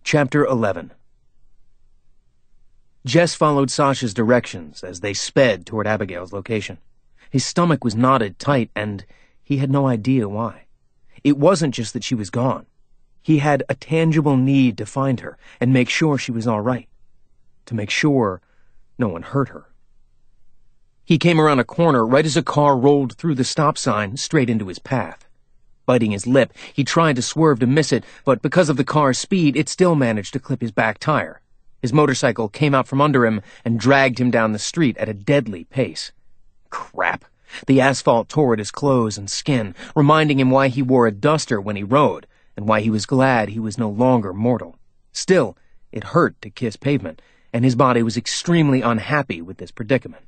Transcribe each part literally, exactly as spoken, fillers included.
Chapter eleven. Jess followed Sasha's directions as they sped toward Abigail's location. His stomach was knotted tight, and he had no idea why. It wasn't just that she was gone. He had a tangible need to find her and make sure she was all right. To make sure no one hurt her. He came around a corner right as a car rolled through the stop sign straight into his path. Biting his lip, he tried to swerve to miss it, but because of the car's speed, it still managed to clip his back tire. His motorcycle came out from under him and dragged him down the street at a deadly pace. Crap. The asphalt tore at his clothes and skin, reminding him why he wore a duster when he rode, and why he was glad he was no longer mortal. Still, it hurt to kiss pavement, and his body was extremely unhappy with this predicament.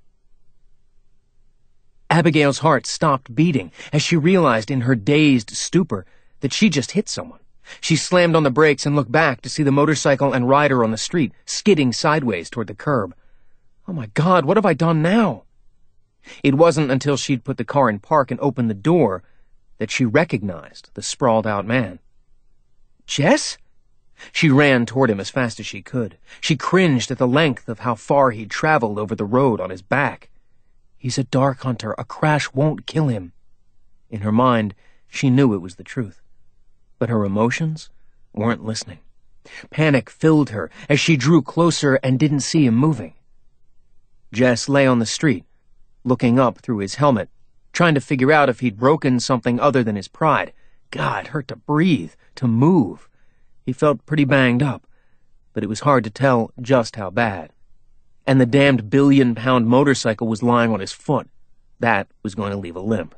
Abigail's heart stopped beating as she realized in her dazed stupor that she just hit someone. She slammed on the brakes and looked back to see the motorcycle and rider on the street, skidding sideways toward the curb. Oh my God, what have I done now? It wasn't until she'd put the car in park and opened the door that she recognized the sprawled-out man. Jess? She ran toward him as fast as she could. She cringed at the length of how far he'd traveled over the road on his back. He's a dark hunter. A crash won't kill him. In her mind, she knew it was the truth. But her emotions weren't listening. Panic filled her as she drew closer and didn't see him moving. Jess lay on the street, looking up through his helmet, trying to figure out if he'd broken something other than his pride. God, it hurt to breathe, to move. He felt pretty banged up, but it was hard to tell just how bad. And the damned billion-pound motorcycle was lying on his foot. That was going to leave a limp.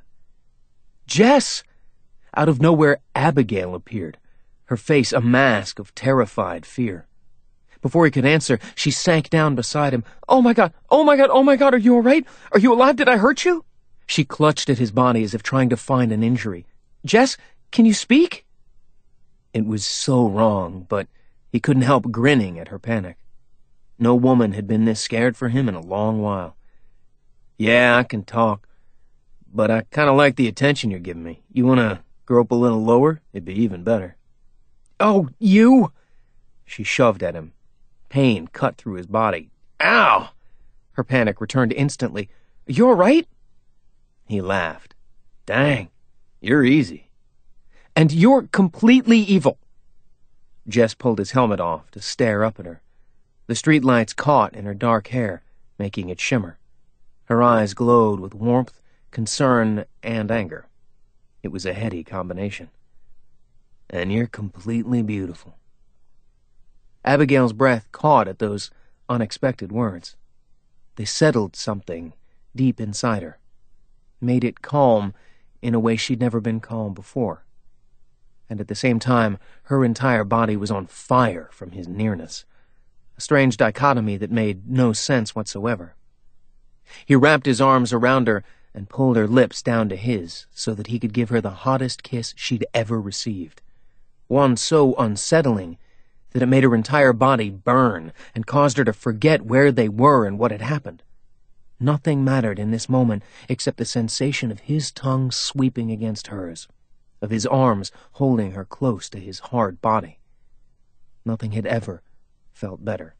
Jess! Out of nowhere, Abigail appeared, her face a mask of terrified fear. Before he could answer, she sank down beside him. Oh my God! Oh my God! Oh my God! Are you all right? Are you alive? Did I hurt you? She clutched at his body as if trying to find an injury. Jess, can you speak? It was so wrong, but he couldn't help grinning at her panic. No woman had been this scared for him in a long while. Yeah, I can talk, but I kind of like the attention you're giving me. You want to grope a little lower? It'd be even better. Oh, you! She shoved at him. Pain cut through his body. Ow! Her panic returned instantly. You all right? He laughed. Dang, you're easy. And you're completely evil. Jess pulled his helmet off to stare up at her. The streetlights caught in her dark hair, making it shimmer. Her eyes glowed with warmth, concern, and anger. It was a heady combination. And you're completely beautiful. Abigail's breath caught at those unexpected words. They settled something deep inside her, made it calm in a way she'd never been calm before. And at the same time, her entire body was on fire from his nearness. A strange dichotomy that made no sense whatsoever. He wrapped his arms around her and pulled her lips down to his so that he could give her the hottest kiss she'd ever received. One so unsettling that it made her entire body burn and caused her to forget where they were and what had happened. Nothing mattered in this moment except the sensation of his tongue sweeping against hers, of his arms holding her close to his hard body. Nothing had ever felt better.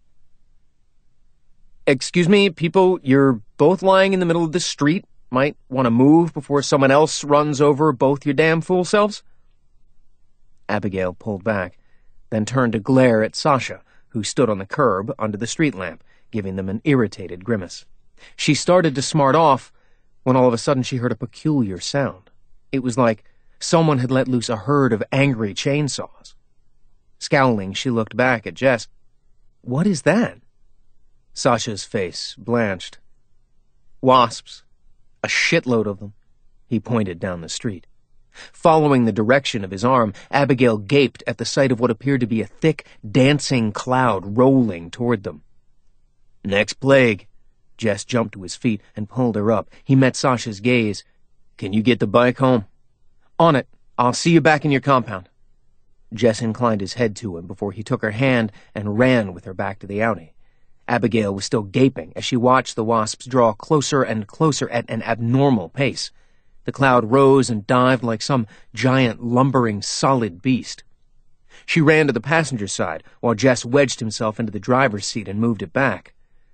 Excuse me, people, you're both lying in the middle of the street. Might want to move before someone else runs over both your damn fool selves? Abigail pulled back, then turned to glare at Sasha, who stood on the curb under the street lamp, giving them an irritated grimace. She started to smart off when all of a sudden she heard a peculiar sound. It was like someone had let loose a herd of angry chainsaws. Scowling, she looked back at Jess. What is that? Sasha's face blanched. Wasps. A shitload of them. He pointed down the street. Following the direction of his arm, Abigail gaped at the sight of what appeared to be a thick, dancing cloud rolling toward them. Next plague. Jess jumped to his feet and pulled her up. He met Sasha's gaze. Can you get the bike home? On it. I'll see you back in your compound. Jess inclined his head to him before he took her hand and ran with her back to the Audi. Abigail was still gaping as she watched the wasps draw closer and closer at an abnormal pace. The cloud rose and dived like some giant, lumbering, solid beast. She ran to the passenger side, while Jess wedged himself into the driver's seat and moved it back.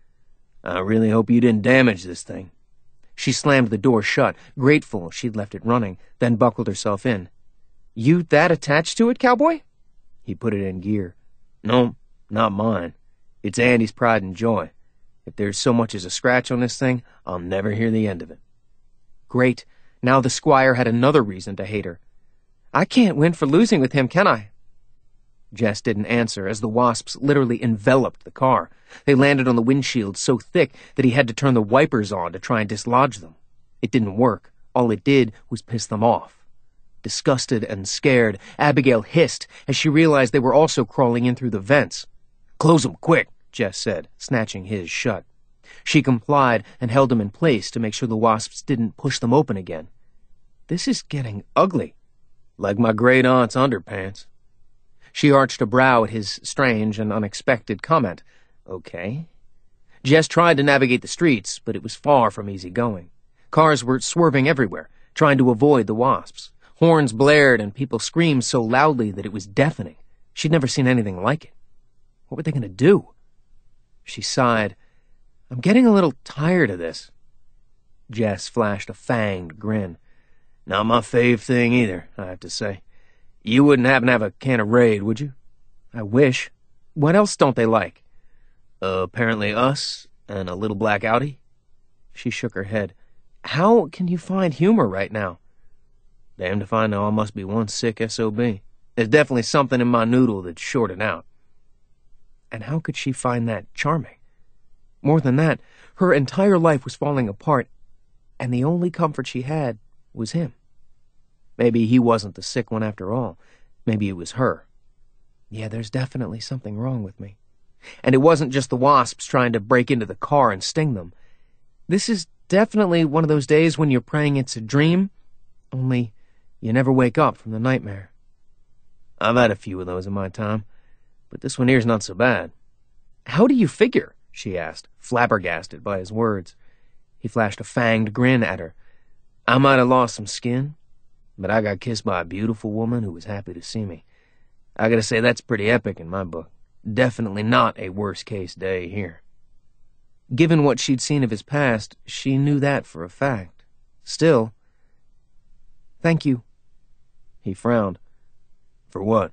I really hope you didn't damage this thing. She slammed the door shut, grateful she'd left it running, then buckled herself in. You that attached to it, cowboy? He put it in gear. No, not mine. It's Andy's pride and joy. If there's so much as a scratch on this thing, I'll never hear the end of it. Great. Now the squire had another reason to hate her. I can't win for losing with him, can I? Jess didn't answer as the wasps literally enveloped the car. They landed on the windshield so thick that he had to turn the wipers on to try and dislodge them. It didn't work. All it did was piss them off. Disgusted and scared, Abigail hissed as she realized they were also crawling in through the vents. Close them quick, Jess said, snatching his shut. She complied and held him in place to make sure the wasps didn't push them open again. This is getting ugly. Like my great-aunt's underpants. She arched a brow at his strange and unexpected comment. Okay. Jess tried to navigate the streets, but it was far from easy going. Cars were swerving everywhere, trying to avoid the wasps. Horns blared and people screamed so loudly that it was deafening. She'd never seen anything like it. What were they going to do? She sighed. I'm getting a little tired of this. Jess flashed a fanged grin. Not my fave thing either, I have to say. You wouldn't happen to have a can of Raid, would you? I wish. What else don't they like? Uh, apparently us and a little black Audi. She shook her head. How can you find humor right now? Damned if I know, I must be one sick S O B. There's definitely something in my noodle that's shorted out. And how could she find that charming? More than that, her entire life was falling apart, and the only comfort she had was him. Maybe he wasn't the sick one after all. Maybe it was her. Yeah, there's definitely something wrong with me. And it wasn't just the wasps trying to break into the car and sting them. This is definitely one of those days when you're praying it's a dream, only you never wake up from the nightmare. I've had a few of those in my time, but this one here's not so bad. How do you figure? She asked, flabbergasted by his words. He flashed a fanged grin at her. I might have lost some skin, but I got kissed by a beautiful woman who was happy to see me. I gotta say that's pretty epic in my book. Definitely not a worst-case day here. Given what she'd seen of his past, she knew that for a fact. Still, thank you. He frowned. For what?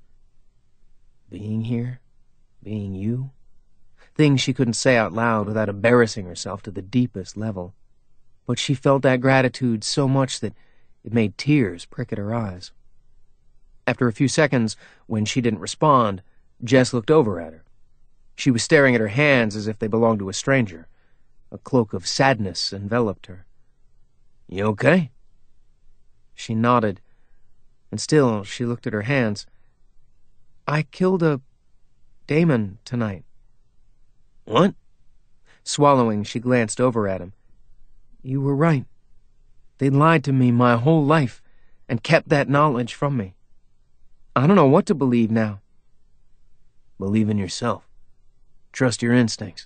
Being here? Being you? Things she couldn't say out loud without embarrassing herself to the deepest level. But she felt that gratitude so much that it made tears prick at her eyes. After a few seconds, when she didn't respond, Jess looked over at her. She was staring at her hands as if they belonged to a stranger. A cloak of sadness enveloped her. You okay? She nodded, and still she looked at her hands. I killed a Damon tonight. What? Swallowing, she glanced over at him. You were right. They'd lied to me my whole life and kept that knowledge from me. I don't know what to believe now. Believe in yourself. Trust your instincts.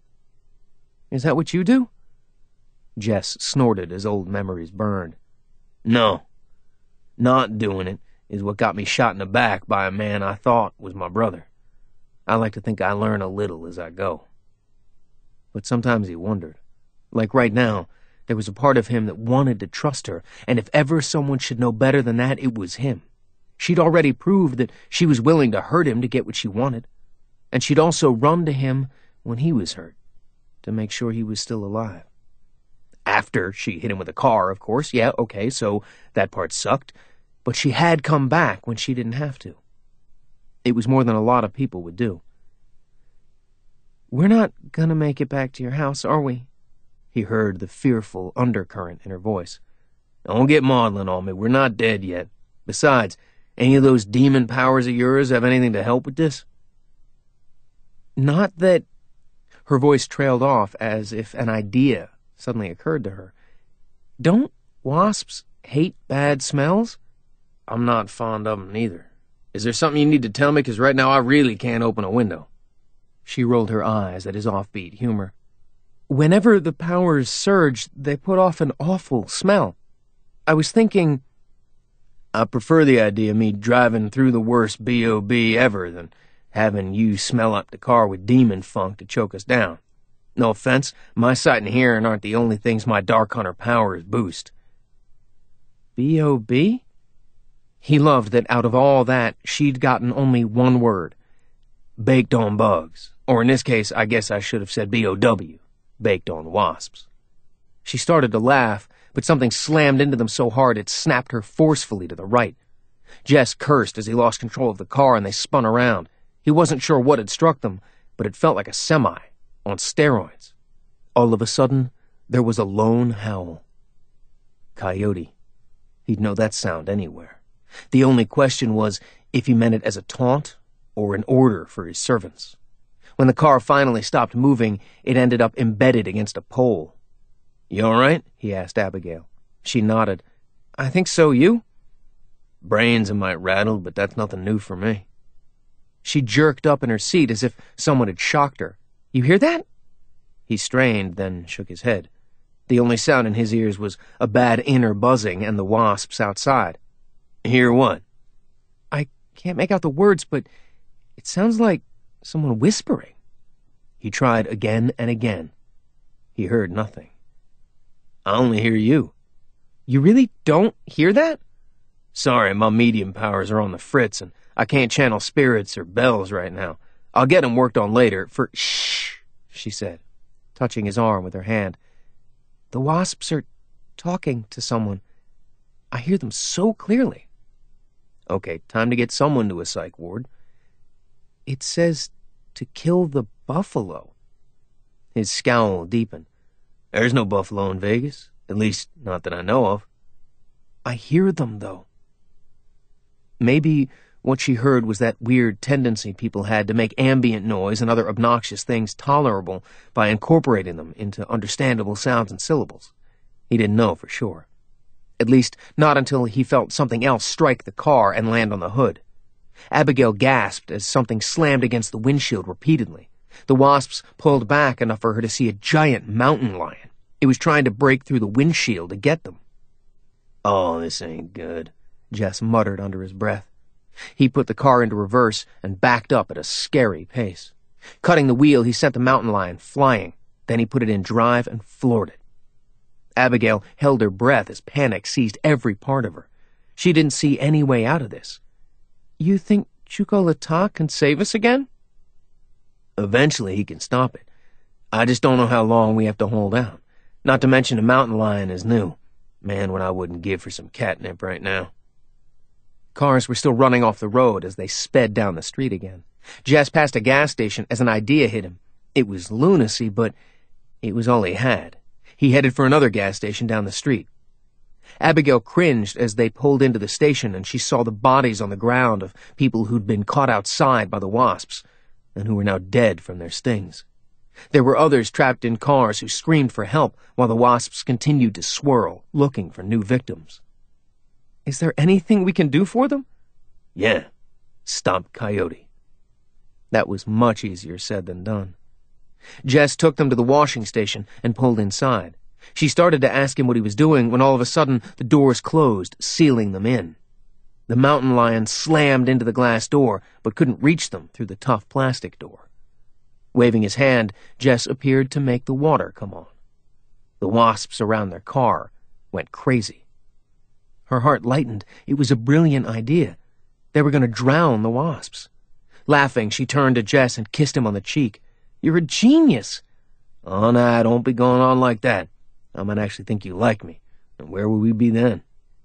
Is that what you do? Jess snorted as old memories burned. No. Not doing it is what got me shot in the back by a man I thought was my brother. I like to think I learn a little as I go. But sometimes he wondered. Like right now, there was a part of him that wanted to trust her, and if ever someone should know better than that, it was him. She'd already proved that she was willing to hurt him to get what she wanted, and she'd also run to him when he was hurt, to make sure he was still alive. After she hit him with a car, of course. Yeah, okay, so that part sucked, but she had come back when she didn't have to. It was more than a lot of people would do. We're not gonna make it back to your house, are we? He heard the fearful undercurrent in her voice. Don't get maudlin on me. We're not dead yet. Besides, any of those demon powers of yours have anything to help with this? Not that... Her voice trailed off as if an idea suddenly occurred to her. Don't wasps hate bad smells? I'm not fond of them neither. Is there something you need to tell me? Because right now I really can't open a window. She rolled her eyes at his offbeat humor. Whenever the powers surge, they put off an awful smell. I was thinking... I prefer the idea of me driving through the worst B O B ever than having you smell up the car with demon funk to choke us down. No offense, my sight and hearing aren't the only things my Dark Hunter powers boost. B O B? He loved that out of all that, she'd gotten only one word. Baked on bugs. Or in this case, I guess I should have said B O W. Baked on wasps. She started to laugh, but something slammed into them so hard it snapped her forcefully to the right. Jess cursed as he lost control of the car and they spun around. He wasn't sure what had struck them, but it felt like a semi, on steroids. All of a sudden, there was a lone howl. Coyote. He'd know that sound anywhere. The only question was if he meant it as a taunt or an order for his servants. When the car finally stopped moving, it ended up embedded against a pole. "You all right?" he asked Abigail. She nodded. "I think so, you?" "Brains a mite rattled, but that's nothing new for me." She jerked up in her seat as if someone had shocked her. "You hear that?" He strained, then shook his head. The only sound in his ears was a bad inner buzzing and the wasps outside. "Hear what?" "I can't make out the words, but it sounds like someone whispering." He tried again and again. He heard nothing. "I only hear you." "You really don't hear that?" "Sorry, my medium powers are on the fritz, and I can't channel spirits or bells right now. I'll get 'em worked on later. For shh," she said, touching his arm with her hand. "The wasps are talking to someone. I hear them so clearly." "Okay, time to get someone to a psych ward." "It says to kill the buffalo." His scowl deepened. "There's no buffalo in Vegas, at least not that I know of." "I hear them, though." Maybe what she heard was that weird tendency people had to make ambient noise and other obnoxious things tolerable by incorporating them into understandable sounds and syllables. He didn't know for sure. At least, not until he felt something else strike the car and land on the hood. Abigail gasped as something slammed against the windshield repeatedly. The wasps pulled back enough for her to see a giant mountain lion. It was trying to break through the windshield to get them. "Oh, this ain't good," Jess muttered under his breath. He put the car into reverse and backed up at a scary pace. Cutting the wheel, he sent the mountain lion flying. Then he put it in drive and floored it. Abigail held her breath as panic seized every part of her. She didn't see any way out of this. "You think Chukwulata can save us again?" "Eventually he can stop it. I just don't know how long we have to hold out. Not to mention the mountain lion is new. Man, what I wouldn't give for some catnip right now." Cars were still running off the road as they sped down the street again. Jess passed a gas station as an idea hit him. It was lunacy, but it was all he had. He headed for another gas station down the street. Abigail cringed as they pulled into the station and she saw the bodies on the ground of people who'd been caught outside by the wasps and who were now dead from their stings. There were others trapped in cars who screamed for help while the wasps continued to swirl, looking for new victims. "Is there anything we can do for them?" "Yeah, stop Coyote." That was much easier said than done. Jess took them to the washing station and pulled inside. She started to ask him what he was doing when all of a sudden the doors closed, sealing them in. The mountain lion slammed into the glass door, but couldn't reach them through the tough plastic door. Waving his hand, Jess appeared to make the water come on. The wasps around their car went crazy. Her heart lightened. It was a brilliant idea. They were going to drown the wasps. Laughing, she turned to Jess and kissed him on the cheek. "You're a genius." "Oh, nah, don't be going on like that. I might actually think you like me, and where would we be then?"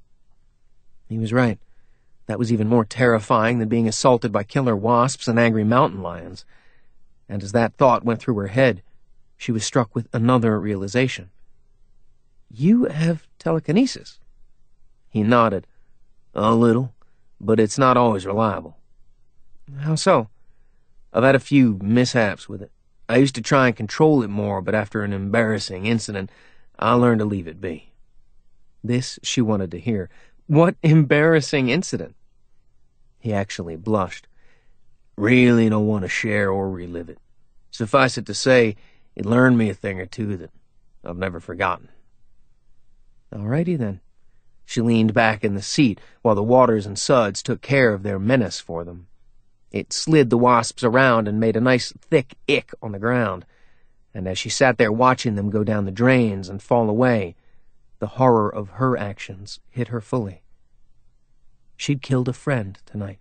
He was right. That was even more terrifying than being assaulted by killer wasps and angry mountain lions. And as that thought went through her head, she was struck with another realization. "You have telekinesis." He nodded. "A little, but it's not always reliable." "How so?" "I've had a few mishaps with it. I used to try and control it more, but after an embarrassing incident, I learned to leave it be." This she wanted to hear. What embarrassing incident? He actually blushed. "Really don't want to share or relive it. Suffice it to say, it learned me a thing or two that I've never forgotten." "All righty then." She leaned back in the seat while the Waters and Suds took care of their menace for them. It slid the wasps around and made a nice thick ick on the ground, and as she sat there watching them go down the drains and fall away, the horror of her actions hit her fully. She'd killed a friend tonight,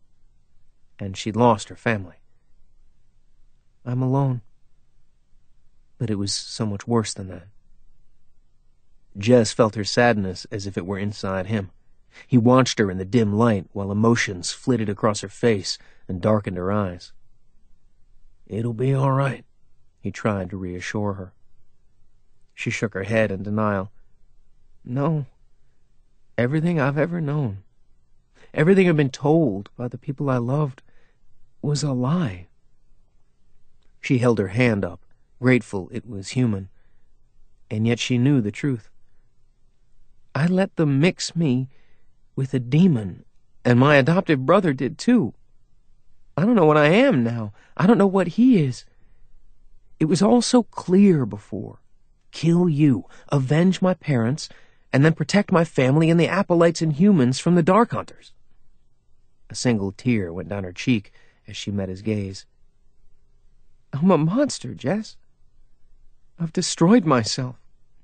and she'd lost her family. I'm alone. But it was so much worse than that. Jess felt her sadness as if it were inside him. He watched her in the dim light while emotions flitted across her face and darkened her eyes. It'll be all right, he tried to reassure her. She shook her head in denial. No. Everything I've ever known, everything I've been told by the people I loved, was a lie. She held her hand up, grateful it was human, and yet she knew the truth. I let them mix me with a demon, and my adoptive brother did too. I don't know what I am now. I don't know what he is. It was all so clear before. Kill you, avenge my parents, and then protect my family and the Acolytes and humans from the Dark Hunters. A single tear went down her cheek as she met his gaze. I'm a monster, Jess. I've destroyed myself.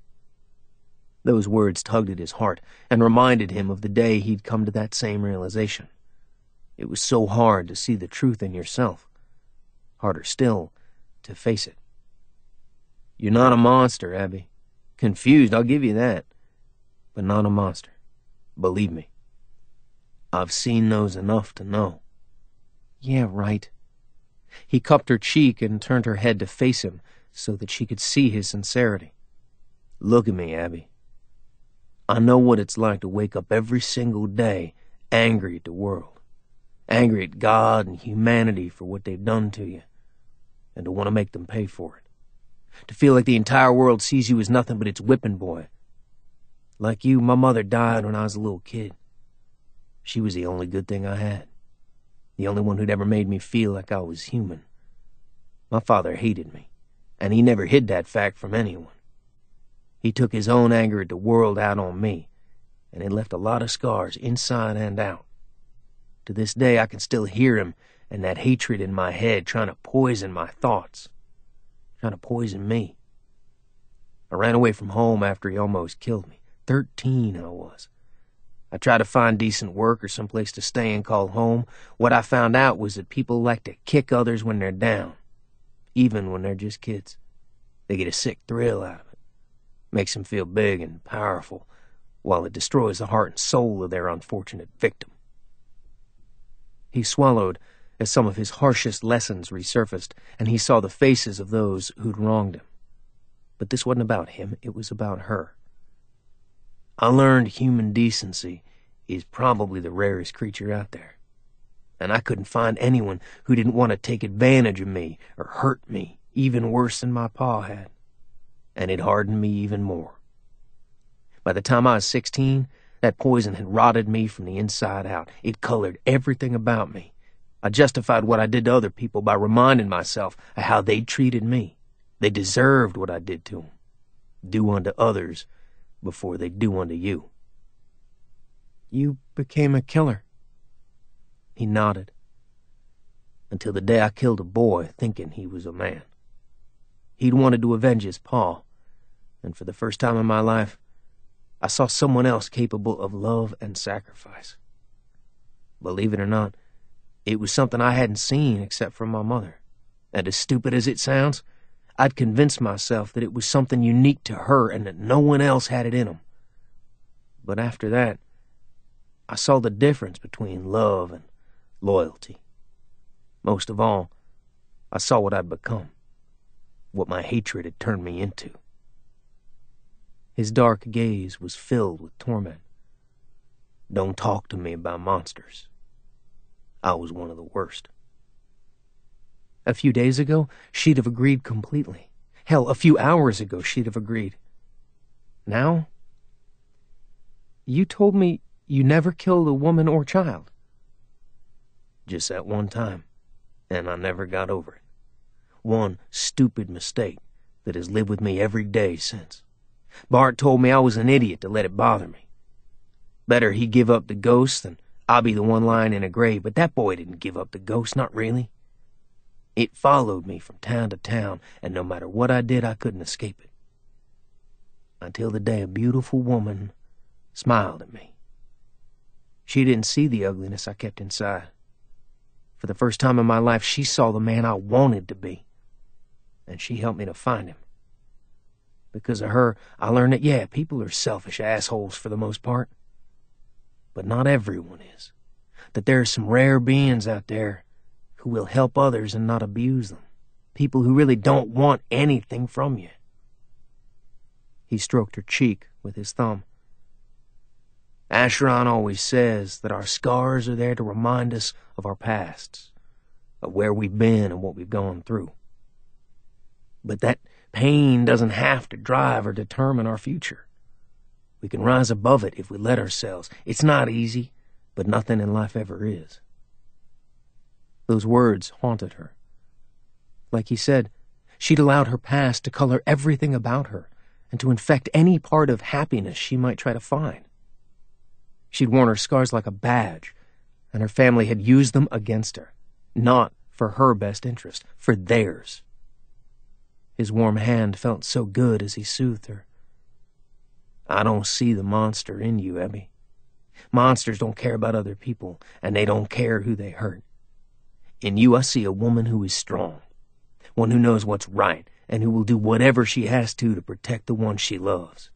Those words tugged at his heart and reminded him of the day he'd come to that same realization. It was so hard to see the truth in yourself. Harder still to face it. You're not a monster, Abby. Confused, I'll give you that. But not a monster. Believe me. I've seen those enough to know. Yeah, right. He cupped her cheek and turned her head to face him so that she could see his sincerity. Look at me, Abby. I know what it's like to wake up every single day angry at the world, angry at God and humanity for what they've done to you, and to want to make them pay for it. To feel like the entire world sees you as nothing but its whipping boy. Like you, my mother died when I was a little kid. She was the only good thing I had. The only one who'd ever made me feel like I was human. My father hated me, and he never hid that fact from anyone. He took his own anger at the world out on me, and it left a lot of scars inside and out. To this day, I can still hear him and that hatred in my head trying to poison my thoughts, trying to poison me. I ran away from home after he almost killed me. Thirteen I was. I tried to find decent work or someplace to stay and call home. What I found out was that people like to kick others when they're down, even when they're just kids. They get a sick thrill out of it. Makes them feel big and powerful, while it destroys the heart and soul of their unfortunate victim. He swallowed as some of his harshest lessons resurfaced, and he saw the faces of those who'd wronged him. But this wasn't about him, it was about her. I learned human decency is probably the rarest creature out there, and I couldn't find anyone who didn't want to take advantage of me or hurt me even worse than my pa had. And it hardened me even more. By the time I was sixteen, that poison had rotted me from the inside out. It colored everything about me. I justified what I did to other people by reminding myself of how they treated me. They deserved what I did to them. Do unto others before they do unto you. You became a killer. He nodded. Until the day I killed a boy thinking he was a man. He'd wanted to avenge his pa, and for the first time in my life, I saw someone else capable of love and sacrifice. Believe it or not, it was something I hadn't seen except from my mother. And as stupid as it sounds, I'd convinced myself that it was something unique to her and that no one else had it in them. But after that, I saw the difference between love and loyalty. Most of all, I saw what I'd become. What my hatred had turned me into. His dark gaze was filled with torment. Don't talk to me about monsters. I was one of the worst. A few days ago, she'd have agreed completely. Hell, a few hours ago, she'd have agreed. Now? You told me you never killed a woman or child. Just that one time, and I never got over it. One stupid mistake that has lived with me every day since. Bart told me I was an idiot to let it bother me. Better he give up the ghost than I'll be the one lying in a grave, but that boy didn't give up the ghost, not really. It followed me from town to town, and no matter what I did, I couldn't escape it. Until the day a beautiful woman smiled at me. She didn't see the ugliness I kept inside. For the first time in my life, she saw the man I wanted to be, and she helped me to find him. Because of her, I learned that, yeah, people are selfish assholes for the most part. But not everyone is. That there are some rare beings out there who will help others and not abuse them. People who really don't want anything from you. He stroked her cheek with his thumb. Acheron always says that our scars are there to remind us of our pasts, of where we've been and what we've gone through. But that pain doesn't have to drive or determine our future. We can rise above it if we let ourselves. It's not easy, but nothing in life ever is. Those words haunted her. Like he said, she'd allowed her past to color everything about her and to infect any part of happiness she might try to find. She'd worn her scars like a badge, and her family had used them against her, not for her best interest, for theirs. His warm hand felt so good as he soothed her. I don't see the monster in you, Abby. Monsters don't care about other people, and they don't care who they hurt. In you, I see a woman who is strong, one who knows what's right, and who will do whatever she has to to protect the one she loves.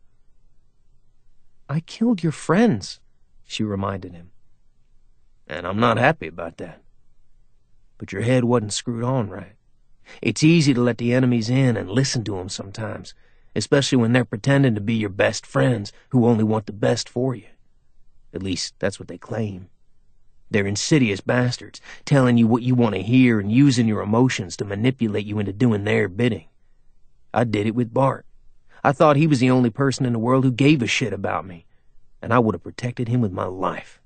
I killed your friends, she reminded him. And I'm not happy about that. But your head wasn't screwed on right. It's easy to let the enemies in and listen to them sometimes, especially when they're pretending to be your best friends who only want the best for you. At least, that's what they claim. They're insidious bastards, telling you what you want to hear and using your emotions to manipulate you into doing their bidding. I did it with Bart. I thought he was the only person in the world who gave a shit about me, and I would have protected him with my life.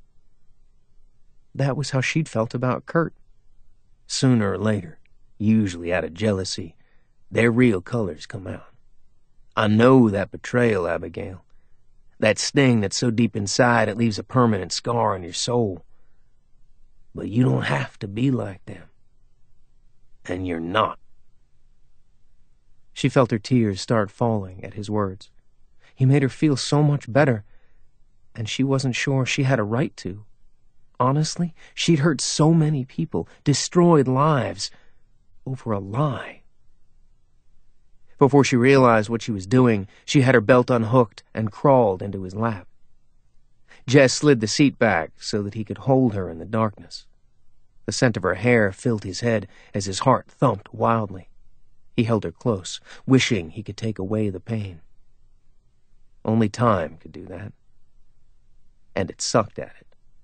That was how she'd felt about Kurt. Sooner or later, usually out of jealousy, their real colors come out. I know that betrayal, Abigail. That sting that's so deep inside it leaves a permanent scar on your soul. But you don't have to be like them. And you're not. She felt her tears start falling at his words. He made her feel so much better, and she wasn't sure she had a right to. Honestly, she'd hurt so many people, destroyed lives, over a lie. Before she realized what she was doing, she had her belt unhooked and crawled into his lap. Jess slid the seat back so that he could hold her in the darkness. The scent of her hair filled his head as his heart thumped wildly. He held her close, wishing he could take away the pain. Only time could do that. And it sucked at it.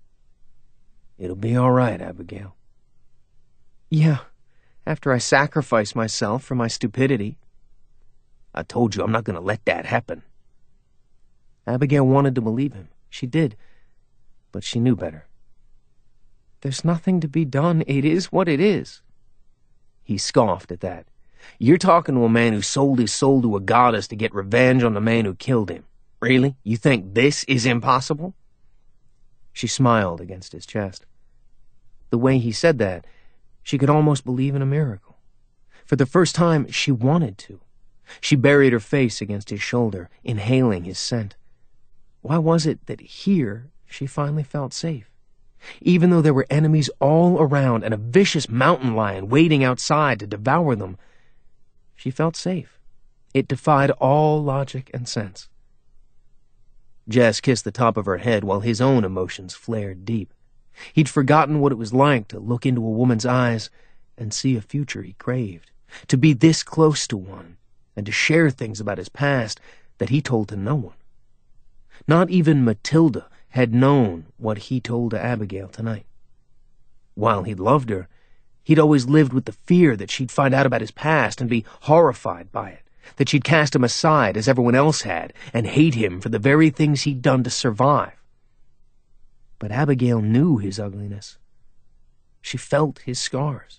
It'll be all right, Abigail. Yeah, after I sacrifice myself for my stupidity. I told you I'm not going to let that happen. Abigail wanted to believe him. She did. But she knew better. There's nothing to be done. It is what it is. He scoffed at that. You're talking to a man who sold his soul to a goddess to get revenge on the man who killed him. Really? You think this is impossible? She smiled against his chest. The way he said that, she could almost believe in a miracle. For the first time, she wanted to. She buried her face against his shoulder, inhaling his scent. Why was it that here she finally felt safe? Even though there were enemies all around and a vicious mountain lion waiting outside to devour them, she felt safe. It defied all logic and sense. Jess kissed the top of her head while his own emotions flared deep. He'd forgotten what it was like to look into a woman's eyes and see a future he craved, to be this close to one, and to share things about his past that he told to no one. Not even Matilda had known what he told to Abigail tonight. While he'd loved her, he'd always lived with the fear that she'd find out about his past and be horrified by it, that she'd cast him aside as everyone else had and hate him for the very things he'd done to survive. But Abigail knew his ugliness. She felt his scars.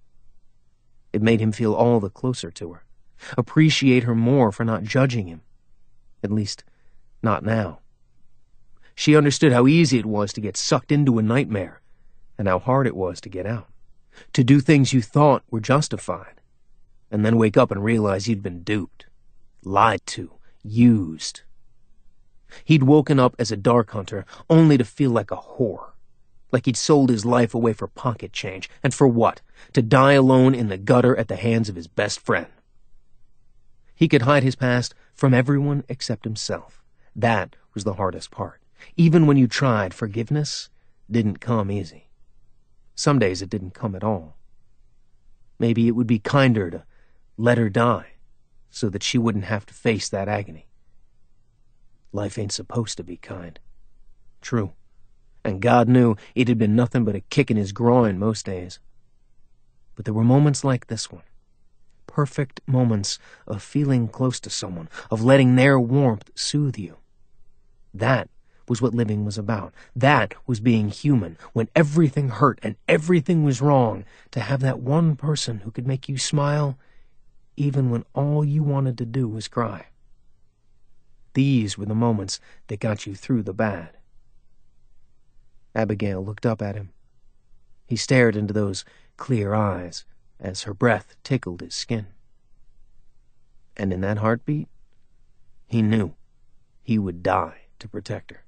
It made him feel all the closer to her, appreciate her more for not judging him. At least, not now. She understood how easy it was to get sucked into a nightmare, and how hard it was to get out, to do things you thought were justified, and then wake up and realize you'd been duped, lied to, used. He'd woken up as a dark hunter only to feel like a whore, like he'd sold his life away for pocket change, and for what? To die alone in the gutter at the hands of his best friend. He could hide his past from everyone except himself. That was the hardest part. Even when you tried, forgiveness didn't come easy. Some days it didn't come at all. Maybe it would be kinder to let her die so that she wouldn't have to face that agony. Life ain't supposed to be kind. True. And God knew it had been nothing but a kick in his groin most days. But there were moments like this one. Perfect moments of feeling close to someone, of letting their warmth soothe you. That was what living was about. That was being human, when everything hurt and everything was wrong, to have that one person who could make you smile even when all you wanted to do was cry. These were the moments that got you through the bad. Abigail looked up at him. He stared into those clear eyes as her breath tickled his skin. And in that heartbeat, he knew he would die to protect her.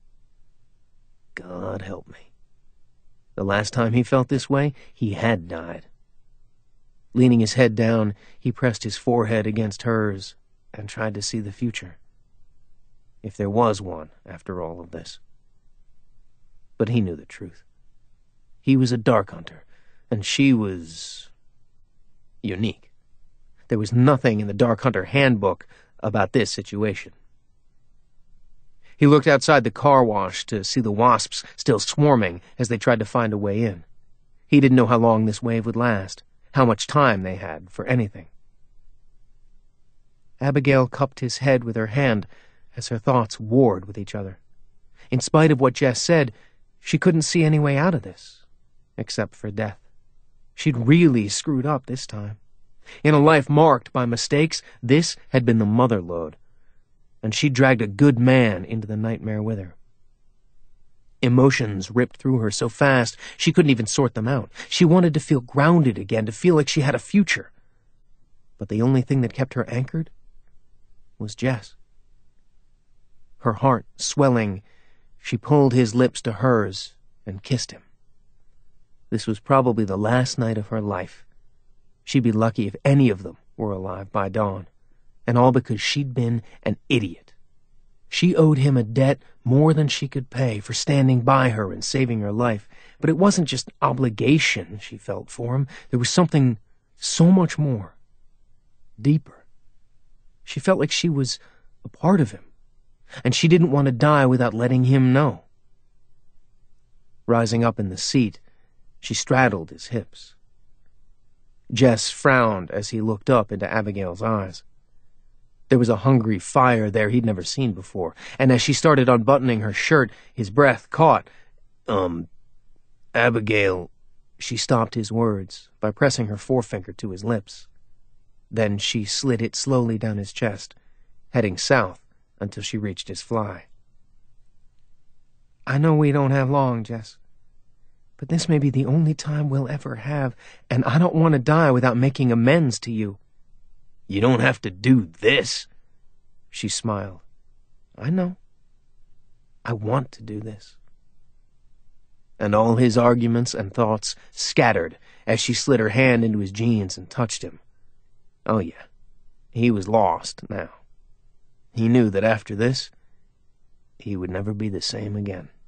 God help me. The last time he felt this way, he had died. Leaning his head down, he pressed his forehead against hers and tried to see the future. If there was one after all of this. But he knew the truth. He was a dark hunter, and she was unique. There was nothing in the Dark Hunter handbook about this situation. He looked outside the car wash to see the wasps still swarming as they tried to find a way in. He didn't know how long this wave would last, how much time they had for anything. Abigail cupped his head with her hand as her thoughts warred with each other. In spite of what Jess said, she couldn't see any way out of this, except for death. She'd really screwed up this time. In a life marked by mistakes, this had been the mother lode, and she dragged a good man into the nightmare with her. Emotions ripped through her so fast she couldn't even sort them out. She wanted to feel grounded again, to feel like she had a future. But the only thing that kept her anchored was Jess. Her heart swelling, she pulled his lips to hers and kissed him. This was probably the last night of her life. She'd be lucky if any of them were alive by dawn, and all because she'd been an idiot. She owed him a debt more than she could pay for standing by her and saving her life, but it wasn't just obligation she felt for him. There was something so much more, deeper. She felt like she was a part of him, and she didn't want to die without letting him know. Rising up in the seat, she straddled his hips. Jess frowned as he looked up into Abigail's eyes. There was a hungry fire there he'd never seen before, and as she started unbuttoning her shirt, his breath caught. Um, Abigail... She stopped his words by pressing her forefinger to his lips. Then she slid it slowly down his chest, heading south until she reached his fly. I know we don't have long, Jess, but this may be the only time we'll ever have, and I don't want to die without making amends to you. You don't have to do this, she smiled. I know. I want to do this. And all his arguments and thoughts scattered as she slid her hand into his jeans and touched him. Oh yeah, he was lost now. He knew that after this, he would never be the same again.